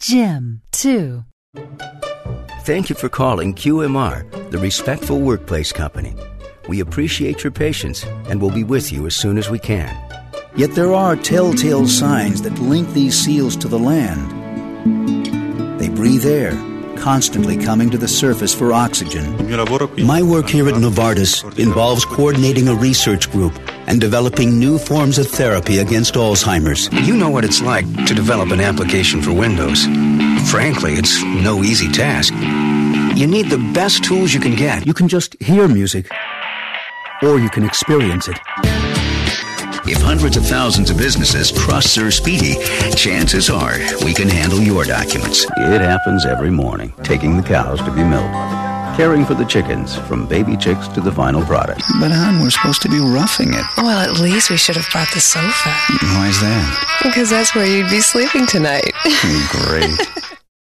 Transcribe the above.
Jim, too. Thank you for calling QMR, the Respectful Workplace Company. We appreciate your patience and will be with you as soon as we can. Yet there are telltale signs that link these seals to the land. They breathe air, constantly coming to the surface for oxygen. My work here at Novartis involves coordinating a research group and developing new forms of therapy against Alzheimer's. You know what it's like to develop an application for Windows. Frankly, it's no easy task. You need the best tools you can get. You can just hear music, or you can experience it. If hundreds of thousands of businesses trust Sir Speedy, chances are we can handle your documents. It happens every morning, taking the cows to be milked, caring for the chickens, from baby chicks to the final product. But, hon, we're supposed to be roughing it. Well, at least we should have brought the sofa. Why's that? Because that's where you'd be sleeping tonight. Great.